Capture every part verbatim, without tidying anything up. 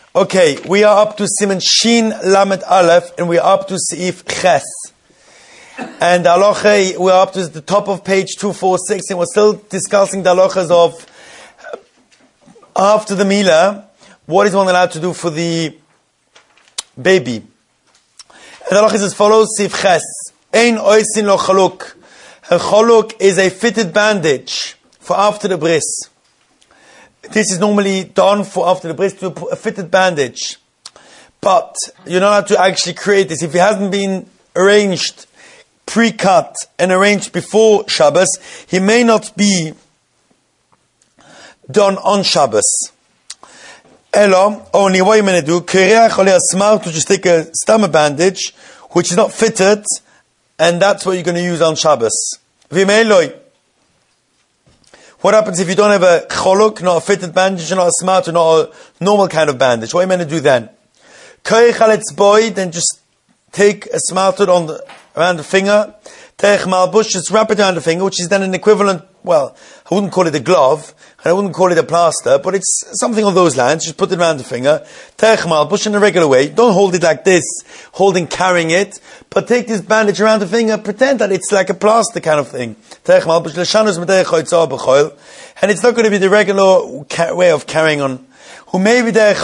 Okay, we are up to Siman Shin Lamed Aleph, and we are up to Seif Ches. And the halacha, we are up to the top of page two forty-six, and we're still discussing the halachas of after the Mila, what is one allowed to do for the baby. And the halacha is as follows, Seif Ches. Ein oisin lo chaluk. A chaluk is a fitted bandage for after the bris. This is normally done for after the bris to a fitted bandage. But you're not allowed to actually create this. If it hasn't been arranged, pre-cut and arranged before Shabbos, he may not be done on Shabbos. Elo, only what you're going to do, to just take a stomach bandage, which is not fitted, and that's what you're going to use on Shabbos. What happens if you don't have a choluk, not a fitted bandage, not a smart, or not a normal kind of bandage? What are you meant to do then? Then just take a smarted on the, around the finger, just wrap it around the finger, which is then an equivalent, well, I wouldn't call it a glove, and I wouldn't call it a plaster, but it's something on those lines. Just put it around the finger, push in a regular way. Don't hold it like this, holding, carrying it, but take this bandage around the finger, pretend that it's like a plaster kind of thing. And it's not going to be the regular way of carrying on. And that's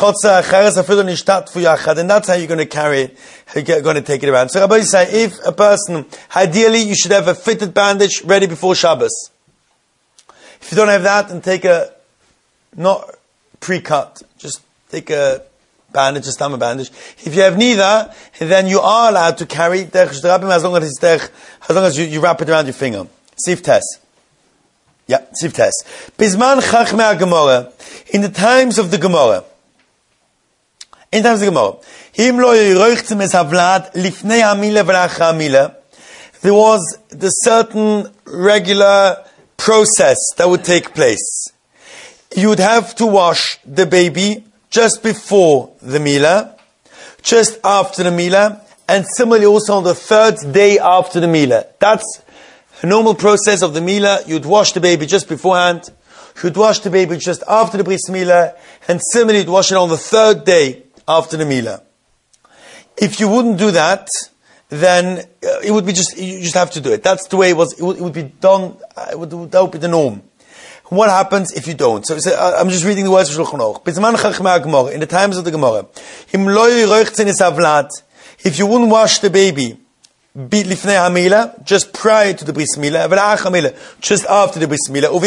how you're going to carry it, you're going to take it around. So Rabbi say, if a person, ideally you should have a fitted bandage ready before Shabbos. If you don't have that, then take a, not pre-cut, just take a bandage, a stomach bandage. If you have neither, then you are allowed to carry as long as it's as long as you, you wrap it around your finger. Sif test. Yeah, Sif test. Bisman Chachmei Gemara. In the times of the Gemara. In the times of the Gemara. Him lo yirochtzim es havlad lifnei hamila v'lachar hamila. There was the certain regular process that would take place. You would have to wash the baby just before the Mila, just after the Mila, and similarly also on the third day after the Mila. That's a normal process of the Mila. You'd wash the baby just beforehand, you'd wash the baby just after the Bris Mila, and similarly you'd wash it on the third day after the Mila. If you wouldn't do that, then uh, it would be just, you just have to do it. That's the way it was, it would, it would be done, uh, it would, that would be the norm. What happens if you don't? So, so uh, I'm just reading the words of Shulchan Aruch. In the times of the Gemara, if you wouldn't wash the baby lifnei hamila, just prior to the bris mila, just after the bris mila,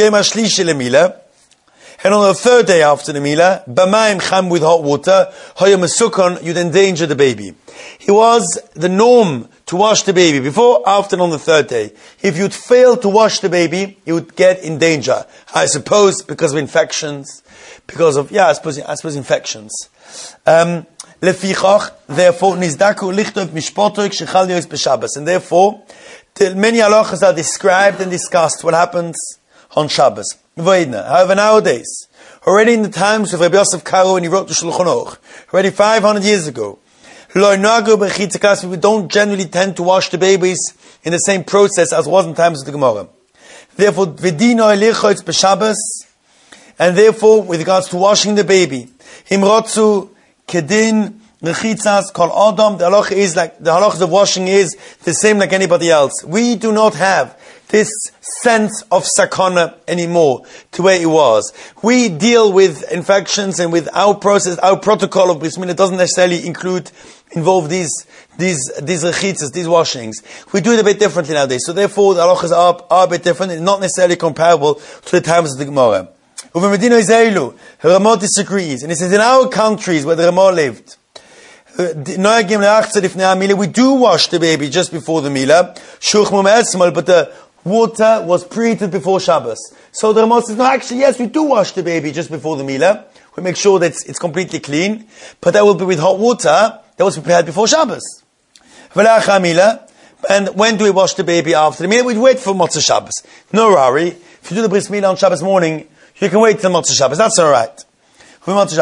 and on the third day after the mila, b'mayim cham, with hot water, you'd endanger the baby. It was the norm to wash the baby before, after, and on the third day. If you'd fail to wash the baby, you would get in danger. I suppose because of infections, because of, yeah, I suppose, I suppose infections. Um, Lefichach, therefore, nizdaku lichtov mishpotoik shechal yois b'Shabbos. And therefore, many halachas are described and discussed what happens on Shabbos. However, nowadays, already in the times of Rabbi Yosef Karo when he wrote the Shulchan Aruch, already five hundred years ago, we don't generally tend to wash the babies in the same process as was in times of the Gemara. Therefore, v'dino elichotz b'Shabbos, and therefore, with regards to washing the baby, himrotzu kedin rechitzas kol adam. The halacha is like the halachas of washing is the same like anybody else. We do not have this sense of sakana anymore to where it was. We deal with infections, and with our process, our protocol of bris milah doesn't necessarily include, involve these, these, these rechitzas, these washings. We do it a bit differently nowadays. So therefore, the halachas are, are a bit different and not necessarily comparable to the times of the Gemara. Uve Medina Izeilu, Ramah disagrees, and he says in our countries where the Ramah lived, we do wash the baby just before the Mila, but the water was preheated before Shabbos. So the Ramah says, no, actually, yes, we do wash the baby just before the Mila. We make sure that it's, it's completely clean, but that will be with hot water that was prepared before Shabbos. And when do we wash the baby after the Mila? We wait for Motzei Shabbos. No worry. If you do the Bris Mila on Shabbos morning, you can wait till Motzei Shabbos. That's alright. Similarly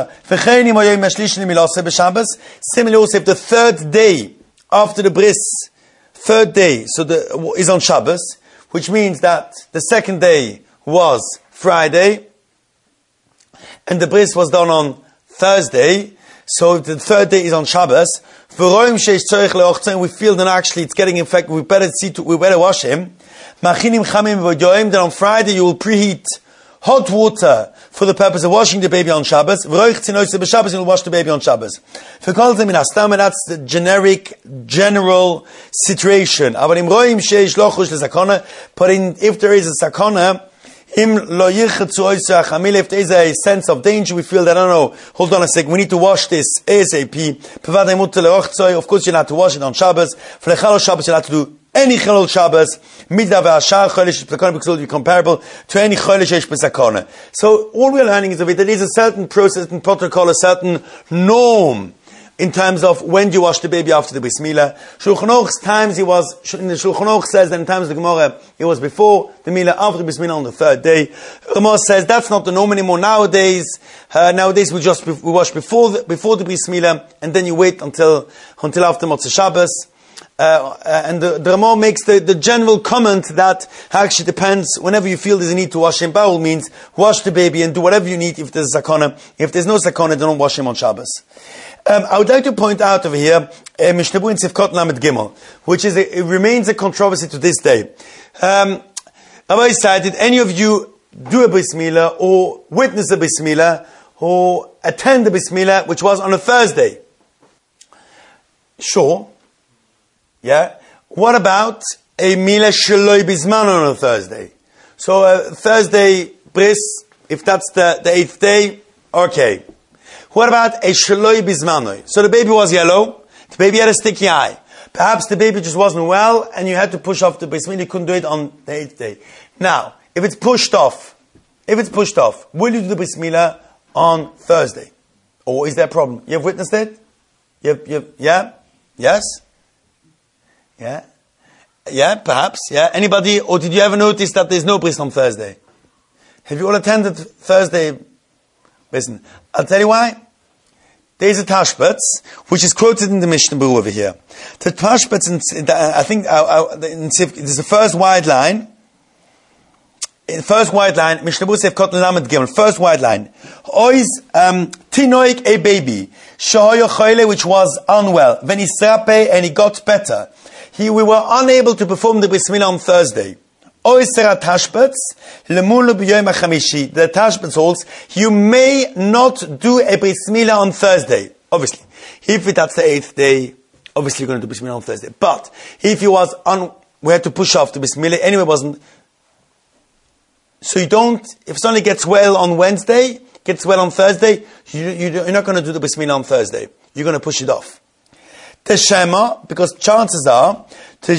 also if the third day after the Bris, third day, so the, is on Shabbos, which means that the second day was Friday, and the Bris was done on Thursday, So if the third day is on Shabbos, we feel that actually it's getting infected, we better see to, we better wash him. Then on Friday you will preheat hot water for the purpose of washing the baby on Shabbos. You will wash the baby on Shabbos. That's the generic, general situation. But in, if there is a sakana, if there is a sense of danger, we feel that, I don't know, hold on a second, we need to wash this ASAP. Of course, you're not to wash it on Shabbos. For the Chalol Shabbos, you're not to do any Chalol Shabbos. Midda ve'ashar cholesh b'sakona, because it will be comparable to any cholesh yesh b'sakona. So, all we're learning is of it, there is a certain process, a certain protocol, a certain norm in terms of when do you wash the baby after the Bris Milah. Shulchan Aruch's times he was, in the Shulchan Aruch says that in times of the Gemara, it was before the Milah, after the Bris Milah on the third day. Gemara says that's not the norm anymore nowadays. Uh, nowadays we just, we wash before the, before the Bris Milah, and then you wait until, until after Motzei Shabbos. Uh, uh, and the, the Ramah makes the, the general comment that actually depends, whenever you feel there's a need to wash him, by all means, wash the baby and do whatever you need if there's a sakana. If there's no sakana, don't wash him on Shabbos. Um, I would like to point out over here, Mishnah Berurah in Sifkot Lamed Gimel, which is a, it remains a controversy to this day. Um, Rabbi said, did any of you do a Bris Milah or witness a Bris Milah or attend a Bris Milah which was on a Thursday? Sure. Yeah. What about a Milah Sheloi Bizman on a Thursday? So a Thursday Bris, if that's the, the eighth day, okay. What about a Sheloi Bizmanoi? So the baby was yellow, the baby had a sticky eye. Perhaps the baby just wasn't well and you had to push off the Bris Milah, you couldn't do it on the eighth day. Now, if it's pushed off, if it's pushed off, will you do the Bris Milah on Thursday? Or is there a problem? You have witnessed it? You have, you have, yeah? Yes? Yeah? Yeah, perhaps, yeah. Anybody, or did you ever notice that there's no bris on Thursday? Have you all attended Thursday? Listen, I'll tell you why. There's a Tashbetz, which is quoted in the Mishnah Berurah over here. The Tashbetz, in, in the, I think, uh, uh, in, there's the first wide line. In the first wide line, Mishnah Berurah Sefkot Lamed Gimel, first wide line. Ois, um, Tinoik, a baby, Shahoyo Choyle, which was unwell. When he strape and he got better. He, we were unable to perform the Bris Milah on Thursday. The Tashbetz holds, you may not do a Bris Milah on Thursday. Obviously. If that's the eighth day, obviously you're going to do Bris Milah on Thursday. But, if you was on, we had to push off the Bris Milah, anyway it wasn't. So you don't, if somebody gets well on Wednesday, gets well on Thursday, you, you, you're not going to do the Bris Milah on Thursday. You're going to push it off. Teshema, because chances are, the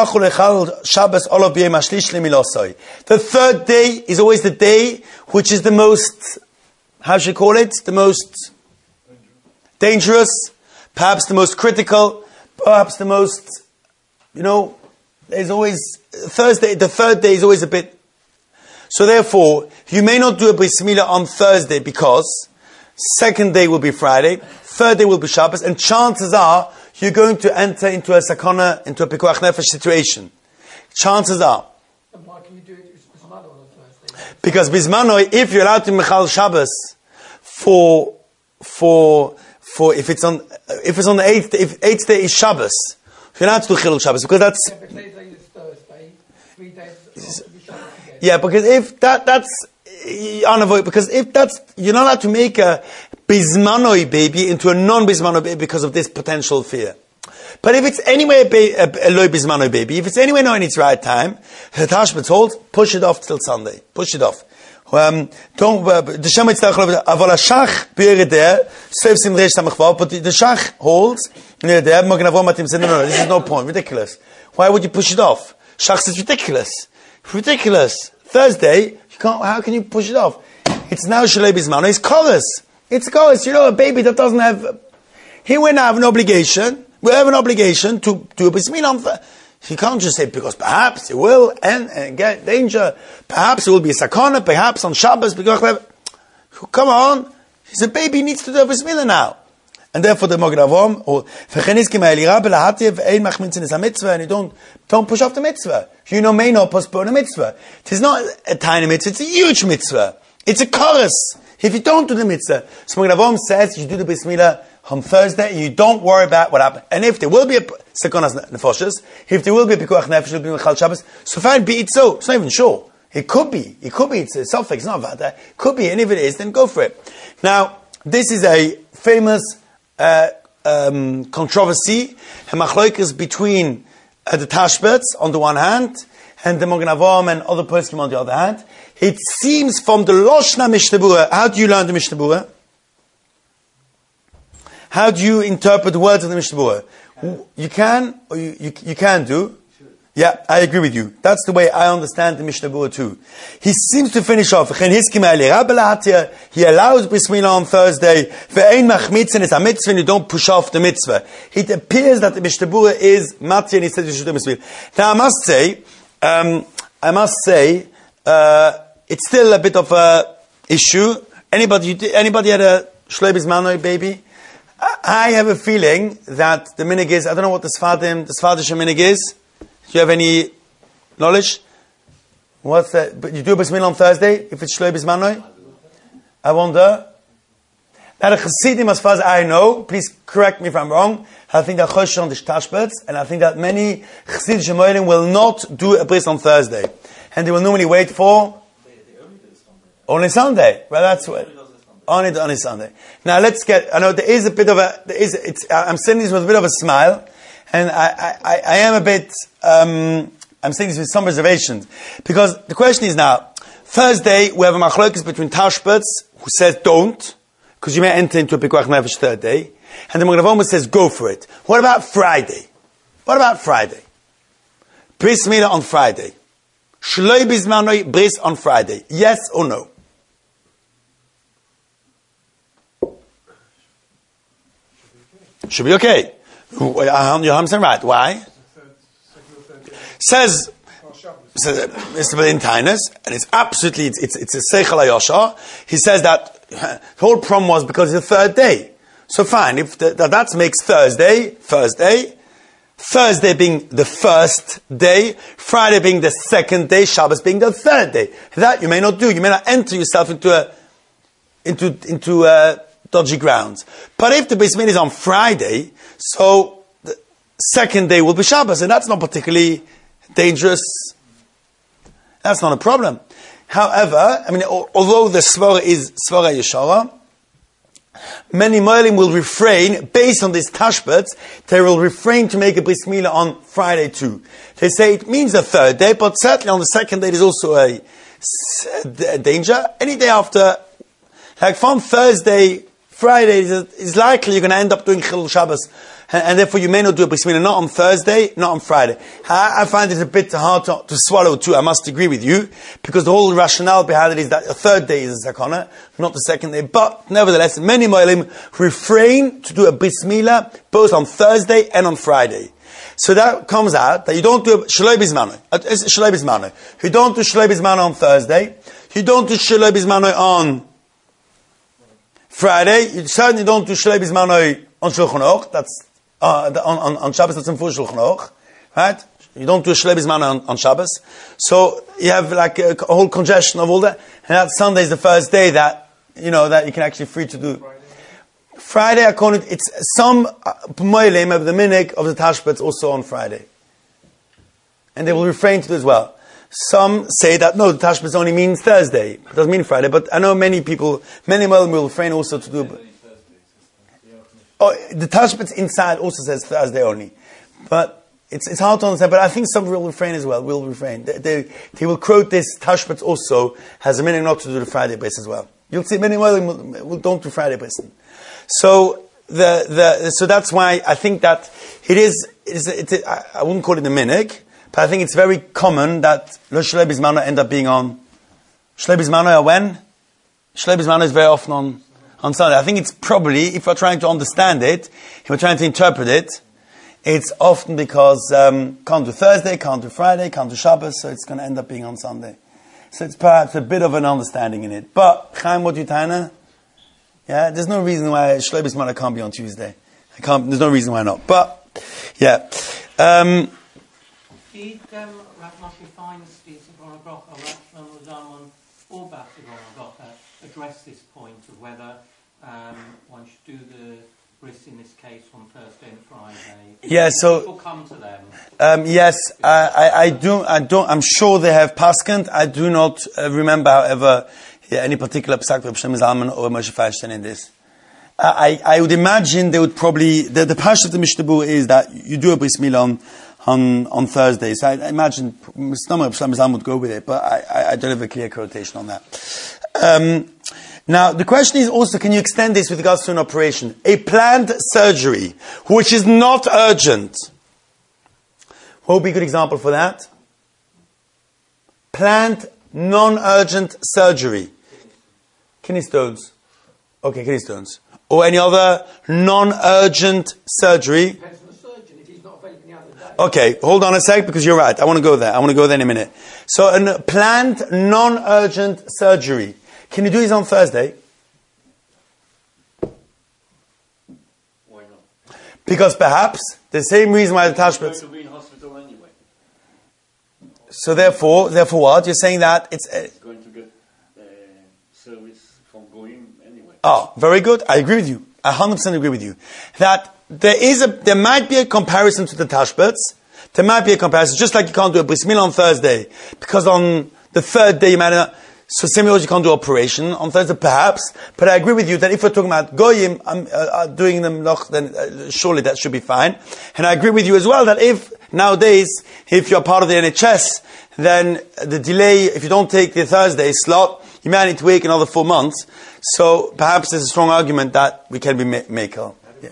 third day is always the day which is the most, how should I call it? The most dangerous, perhaps the most critical, perhaps the most, you know, there's always, Thursday, the third day is always a bit. So therefore, you may not do a Bris Milah on Thursday because second day will be Friday, third day will be Shabbos, and chances are, you're going to enter into a sakana, into a pikuach nefesh situation. Chances are. And why can you do it bismano on Thursday? Because bismano, if you're allowed to mechal Shabbos for, for, for, if it's on, if it's on the eighth, if eighth day is Shabbos, you're allowed to do chilul Shabbos, because that's. Yeah, but eighth day is Thursday, three days to be Shabbos again. Yeah, because if that, that's unavoidable, because if that's, you're not allowed to make a bismanoi baby into a non-bismanoi baby because of this potential fear. But if it's anyway a, ba- a, a low bismanoi baby, if it's anyway not in its right time, the Tashbetz holds, push it off till Sunday. Push it off. Um, don't, the Shema Yitzhak, Aval Shach Be'er there, Sev Sim Reish Samach Vav, but the Shach holds, near there, Magen Avraham Matim said, no, no, this is no point, ridiculous. Why would you push it off? Shach says, ridiculous. Ridiculous. Thursday, you can't, how can you push it off? It's now Shalei Bismano, it's chorus. It's chorus. You know, a baby that doesn't have, he will have an obligation, will have an obligation to do a Bris Milah. You can't just say, because perhaps it will and, and get danger, perhaps it will be a sakana, perhaps on Shabbos, because, come on, he's a baby, he needs to do a Bris Milah now. And therefore the Magen Avraham, or and you don't, don't push off the mitzvah. You know, may not postpone a mitzvah. It is not a tiny mitzvah, it's a huge mitzvah. It's a chorus. If you don't do the mitzvah, so Magen Avraham says you do the Bris Milah on Thursday, and you don't worry about what happened. And if there will be a sekonas nefoshes, if there will be a pikuach nefesh, will be Mechal Shabbos, so fine, be it so. It's not even sure. It could be. It could be. It's a suffix, not about that. It could be, and if it is, then go for it. Now, this is a famous uh, um, controversy, a machloikas between uh, the Tashbetz on the one hand, and the Mogen Avraham and other poskim on the other hand. It seems from the Loshna Mishnah Berurah. How do you learn the Mishnah Berurah? How do you interpret the words of the Mishnah Berurah? You can, or you, you, you can do. Yeah, I agree with you. That's the way I understand the Mishnah Berurah too. He seems to finish off. He allows Bris Milah on Thursday. It's a mitzvah and you don't push off the mitzvah. It appears that the Mishnah Berurah is Matya and he says you should do mitzvah. Now I must say, um, I must say, uh, it's still a bit of a issue. Anybody, anybody had a Shloim Bismanoi baby? I have a feeling that the minig is, I don't know what the Sfadim, the Sfadische minig is. Do you have any knowledge? What's that? But you do a Bris Milah on Thursday, if it's Shloim Bismanoi? I wonder. Now the Chassidim, as far as I know, please correct me if I'm wrong, I think that Chosh on the Tashbetz, and I think that many Chassidish Moelim will not do a bris on Thursday. And they will normally wait for? They, they only, do Sunday. only Sunday. Well, that's what. Only, only Sunday. Now let's get, I know there is a bit of a, there is, it's, I'm saying this with a bit of a smile, and I, I, I am a bit, um, I'm saying this with some reservations, because the question is now, Thursday, we have a machlokes between Tashbetz, who says don't, because you may enter into a Pikuach Nefesh third day, and the Mogen Avraham says go for it. What about Friday? What about Friday? Bris Milah on Friday. Shloim Bismanoi bris on Friday. Yes or no? Should be okay. You're saying right. Why? Says, says Mister in Tainus, and it's absolutely, it's, it's, it's a Seichel HaYoshar. He says that the whole problem was because it's the third day. So fine, if the, that, that makes Thursday, Thursday, Thursday being the first day, Friday being the second day, Shabbos being the third day. That you may not do. You may not enter yourself into a, into, into uh, dodgy grounds. But if the Bris Milah is on Friday, so the second day will be Shabbos, and that's not particularly dangerous. That's not a problem. However, I mean, although the Svara is Svara Yeshara, many Moelim will refrain, based on this Tashbetz, they will refrain to make a Bris Milah on Friday too. They say it means the third day, but certainly on the second day there's also a, a danger. Any day after, like from Thursday, Friday is, is likely you're going to end up doing Chilul Shabbos, and, and therefore you may not do a Bris Milah, not on Thursday, not on Friday. I, I find it a bit hard to, to swallow too, I must agree with you, because the whole rationale behind it is that the third day is a Zakana, not the second day. But nevertheless, many Moelim refrain to do a Bris Milah both on Thursday and on Friday. So that comes out that you don't do Shloim Bismanoi. Shloim Bismanoi. You don't do Shloim Bismanoi on Thursday. You don't do Shloim Bismanoi on Friday. You certainly don't do Shloim Bismanoi on Shulchan Aruch. That's uh, on, on, on Shabbos. That's in full Shulchan Aruch, right? You don't do Shloim Bismanoi on, on Shabbos. So you have like a, a whole congestion of all that. And that Sunday is the first day that you know that you can actually free to do. Friday, Friday according to, it's some Moelim of the minig of the Tashbetz also on Friday, and they will refrain to do as well. Some say that no, the Tashbetz only means Thursday. It doesn't mean Friday. But I know many people, many Moelim will refrain also to do. Oh, the Tashbetz inside also says Thursday only, but it's it's hard to understand. But I think some will refrain as well. Will refrain. They they, they will quote this Tashbetz also has a meaning not to do the Friday bris as well. You'll see many Moelim will don't do Friday bris. So the the so that's why I think that it is. It is it, it, I, I wouldn't call it a minig. But I think it's very common that Lo Shloim Bismanoi end up being on Shloim Bismanoi are when? Shloim Bismanoi is very often on, on Sunday. I think it's probably, if we're trying to understand it, if we're trying to interpret it, it's often because um, can't do Thursday, can't do Friday, can't do Shabbos, so it's going to end up being on Sunday. So it's perhaps a bit of an understanding in it. But, Chaim, what do you taina? Yeah, there's no reason why Shloim Bismanoi can't be on Tuesday. I can't, there's no reason why not. But, yeah. Um, Did um, Rav Moshe Feinstein or Rav Shlomo Zalman or Basi Brocha address this point of whether um, one should do the bris in this case on Thursday and Friday? Yeah, so People come to them. Um, yes, I, I, I do. I don't. I'm sure they have paskant. I do not uh, remember, however, yeah, any particular psak of Shem Zalman or Moshe Feinstein in this. I, I, I would imagine they would probably the the pash of the Mishnah Berurah is that you do a bris milah on on on Thursday. So I, I imagine some of Shem Zalman would go with it, but I, I, I don't have a clear quotation on that. Um, Now, the question is also, can you extend this with regards to an operation? A planned surgery, which is not urgent. What would be a good example for that? Planned, non-urgent surgery. Kidney stones. Okay, kidney stones. Or any other non-urgent surgery. Depends on the surgeon if he's not available the other day. Okay, hold on a sec, because you're right. I want to go there. I want to go there in a minute. So, a planned, non-urgent surgery. Can you do this on Thursday? Why not? Because perhaps the same reason why the You're tashbetz. going to be in hospital anyway. So therefore, therefore what? You're saying that it's. Uh, It's going to get uh, service from going anyway. oh, very good. I agree with you. I one hundred percent agree with you. That there is a, there might be a comparison to the tashbetz. There might be a comparison, just like you can't do a bris milah on Thursday, because on the third day you might not. So similarly, you can't do operation on Thursday, perhaps. But I agree with you that if we're talking about goyim, um, uh, uh, doing them noch, then uh, surely that should be fine. And I agree with you as well that if nowadays, if you're part of the N H S, then the delay, if you don't take the Thursday slot, you may need to wait another four months. So perhaps there's a strong argument that we can be ma- makel. Yeah.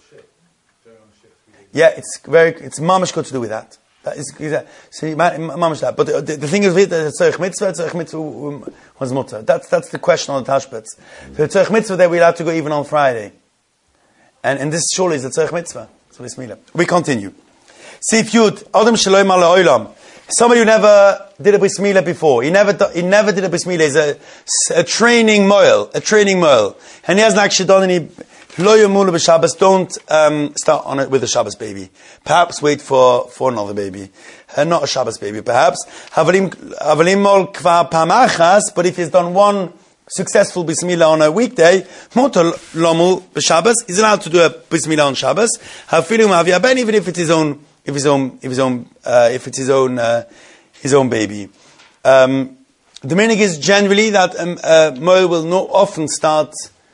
yeah, it's very, it's mamish good to do with that. That is, see, mamish that. But the, the, the thing is with the tzorich mitzvah, tzorich mitzvah was mutter. That's that's the question on the tashbetz. The tzorich mitzvah that we're allowed to go even on Friday, and and this surely is the tzorich mitzvah. So bismillah. We continue. See if you'd adam shaloim ala olam. Somebody who never did a bris milah before. He never he never did a bris milah. He's a, a training moil, a training moil, and he hasn't actually done any. Lo yomulu b'Shabbos. Don't um, start on it with a Shabbos baby. Perhaps wait for, for another baby, uh, not a Shabbos baby. Perhaps havalim havalim mol kvar pamachas. But if he's done one successful bris milah on a weekday, motor lomu b'Shabbos. He's allowed to do a bris milah on Shabbos. Hafilu ma'avi ben, even if it's his own, if his own, if his own, uh, if it's his own, uh, his own baby. Um, the meaning is generally that um, uh, moil will not often start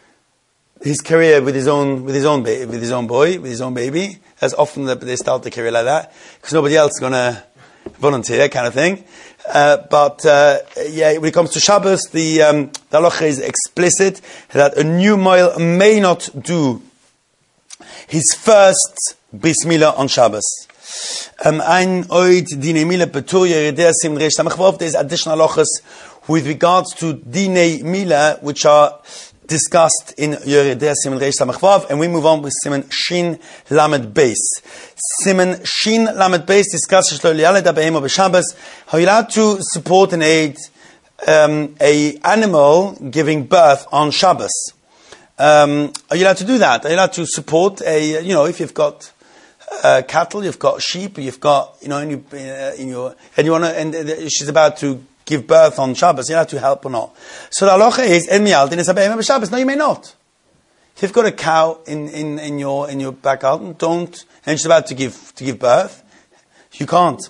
his career with his own, with his own, ba- with his own boy, with his own baby. As often that they start the career like that, because nobody else is going to volunteer, kind of thing. Uh, but uh, yeah, when it comes to Shabbos, the um, the halacha is explicit that a new moil may not do his first bris milah on Shabbos. Um, ein oid dine milah betur yeridei sim reish samach vav. There's additional halachas with regards to dine milah, which are discussed in Yeridei Siman Reish Samach Vav, and we move on with Siman Shin Lamed Beis. Siman Shin Lamed Beis discusses Shlo Li'aled B'Hemo B'Shabbos. How you're allowed to support and aid um, a animal giving birth on Shabbos. Um, are you allowed to do that? Are you allowed to support a, you know, if you've got uh, cattle, you've got sheep, you've got, you know, in, you, uh, in your, and you want to, and uh, she's about to give birth on Shabbos, you have to help or not. So the halacha is, en miyaldin is habehema b'Shabbos. No, you may not. If you've got a cow in, in, in your in your back garden, don't, and she's about to give to give birth, you can't.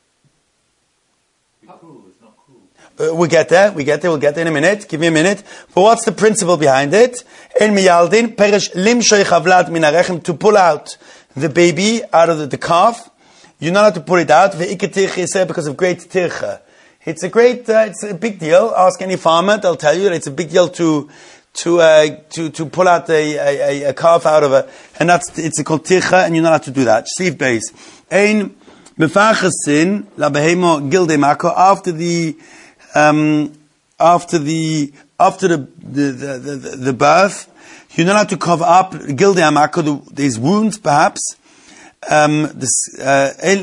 Cruel, it's not cruel. Uh, we get there, we get there, we'll get there in a minute. Give me a minute. But what's the principle behind it? En miyaldin perish limshoy chavlad min harechem, to pull out the baby out of the, the calf. You're not allowed to pull it out. Ve'iketirche because of great tircha. It's a great, uh, it's a big deal. Ask any farmer; they'll tell you that it's a big deal to, to, uh, to, to pull out a, a, a calf out of a, and that's it's a called tircha, and you're not allowed to do that. Sleeve base. Ein mefachesin la behemo gilde mako, after the, um, after the, after the the, the, the, the birth, you're not allowed to cover up gilde amako, these wounds, perhaps. Um, this, uh, if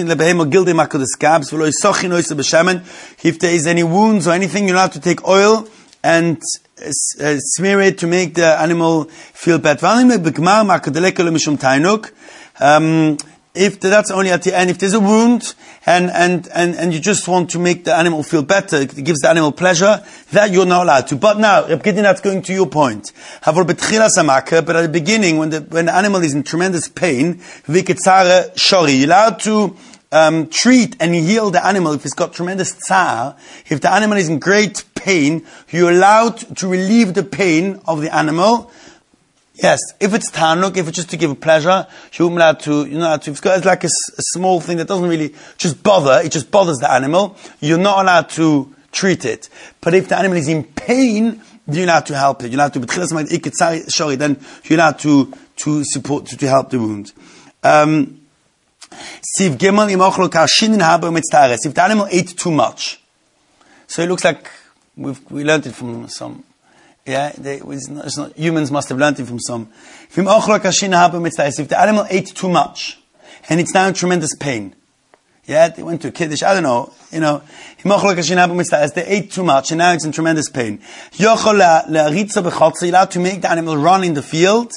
there is any wounds or anything, you're allowed to take oil and uh, smear it to make the animal feel better. Um, if the, that's only at the end, if there's a wound and, and, and, and you just want to make the animal feel better, it gives the animal pleasure, that you're not allowed to. But now, Reb Gideon, that's going to your point. But at the beginning, when the, when the animal is in tremendous pain, you're allowed to um, treat and heal the animal if it's got tremendous tsar. If the animal is in great pain, you're allowed to relieve the pain of the animal. Yes, if it's tanuk, if it's just to give a pleasure, you're allowed to, you're not allowed to, if it's like a, a small thing that doesn't really just bother, it just bothers the animal, you're not allowed to treat it. But if the animal is in pain, you're allowed to help it. You're allowed to, then you're allowed to, to support, to, to help the wound. Um, if the animal ate too much, so it looks like we've, we learned it from some, yeah, they, it's not, it's not, humans must have learned it from some. If the animal ate too much, and it's now in tremendous pain, yeah, they went to a kiddush, I don't know, you know, they ate too much, and now it's in tremendous pain. You're allowed to make the animal run in the field,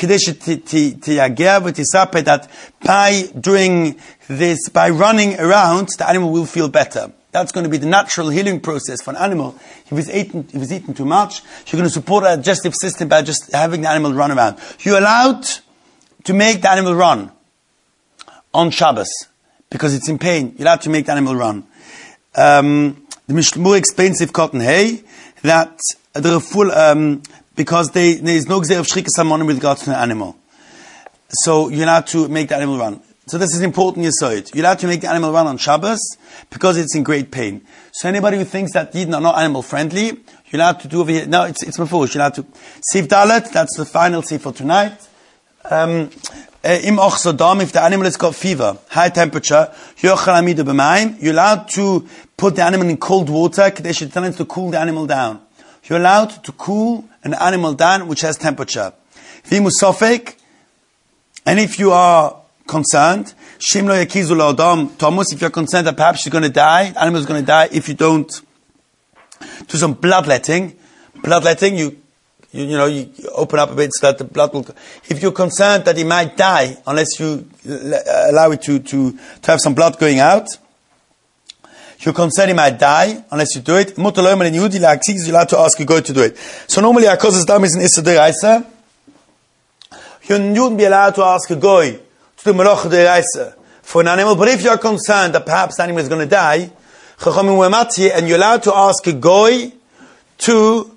that by doing this, by running around, the animal will feel better. That's going to be the natural healing process for an animal. If it's eaten, if it's eaten too much, you're going to support a digestive system by just having the animal run around. You're allowed to make the animal run on Shabbos because it's in pain. You're allowed to make the animal run. Um, the Mishnah explains if cotton hay that they're full um, because they, there is no gzeir of shrikas hamonim with regards to the animal. So you're allowed to make the animal run. So this is important yesod. You're allowed to make the animal run on Shabbos because it's in great pain. So anybody who thinks that Yidden are not animal friendly, you're allowed to do over here. No, it's it's mafurish. You're allowed to. Sif Dalet, that's the final sif for tonight. Um, Im och sodam, if the animal has got fever, high temperature, you're allowed to put the animal in cold water to cool the animal down. You're allowed to cool an animal down which has temperature. Vimusofik, and if you are concerned, Shimlo yakizu la'adam Thomas, if you're concerned that perhaps you're going to die, the animal is going to die if you don't do some bloodletting. Bloodletting, you, you, you know, you open up a bit so that the blood will, if you're concerned that he might die unless you allow it to, to, to have some blood going out, you're concerned he might die unless you do it, you're allowed to ask a goy to do it. So normally, Akoz's dam is an Issa Deraisa. You wouldn't be allowed to ask a goy to do Melach Deraisa for an animal, but if you're concerned that perhaps the animal is going to die, and you're allowed to ask a goy to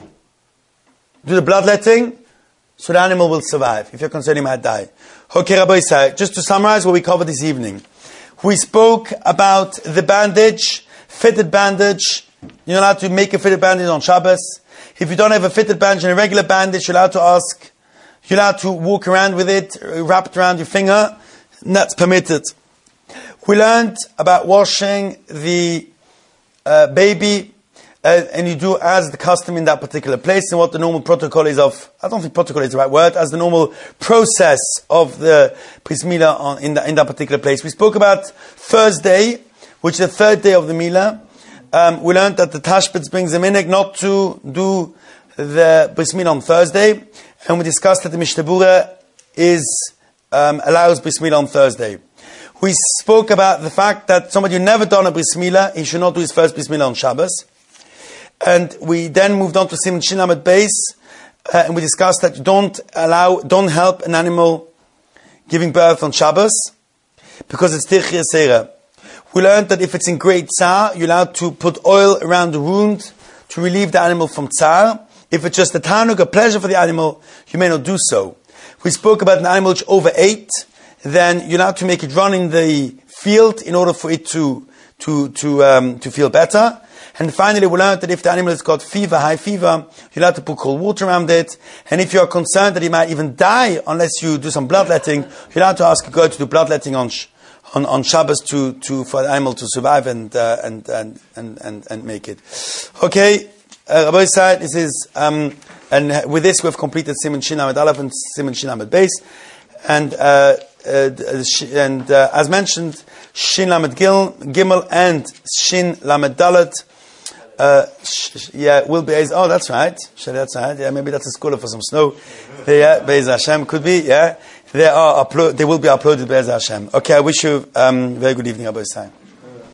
do the bloodletting, so the animal will survive. If you're concerned he might die. Okay, Rabbi Isai, just to summarize what we covered this evening. We spoke about the bandage, fitted bandage. You're allowed to make a fitted bandage on Shabbos. If you don't have a fitted bandage and a regular bandage, you're allowed to ask, you're allowed to walk around with it, wrapped around your finger, and that's permitted. We learned about washing the uh, baby, uh, and you do as the custom in that particular place, and what the normal protocol is of, I don't think protocol is the right word, as the normal process of the Bris Milah on, in, the, in that particular place. We spoke about Thursday, which is the third day of the Milah. Um, we learned that the Tashbetz brings a minhag not to do the Bris Milah on Thursday, and we discussed that the Mishnah Berurah is um, allows Bris Milah on Thursday. We spoke about the fact that somebody who never done a Bris Milah, he should not do his first Bris Milah on Shabbos. And we then moved on to Siman Shin Lamed Beis, uh, and we discussed that you don't allow, don't help an animal giving birth on Shabbos, because it's Tirchi Asera. We learned that if it's in great tsar, you're allowed to put oil around the wound to relieve the animal from tsar. If it's just a tanug, a pleasure for the animal, you may not do so. We spoke about an animal which overate, then you're allowed to make it run in the field in order for it to to to um, to feel better. And finally, we learned that if the animal has got fever, high fever, you're allowed to put cold water around it. And if you're concerned that he might even die unless you do some bloodletting, you're allowed to ask a girl to do bloodletting on on on Shabbos to to for the animal to survive and uh, and, and and and and make it. Okay. Uh, Rabbi Isai, this is, um, and with this we've completed Siman Shin Lamed Aleph and Siman Shin Lamed Beis, and uh, uh, and uh, as mentioned, Shin Lamed Gil, Gimel and Shin Lamed Dalet, uh, sh- yeah, will be. Oh, that's right. That's right. Yeah, maybe that's a school for some snow. Yeah, Beis Hashem could be. Yeah, they are upload, they will be uploaded by Hashem. Okay, I wish you um, very good evening, Abba Yisai.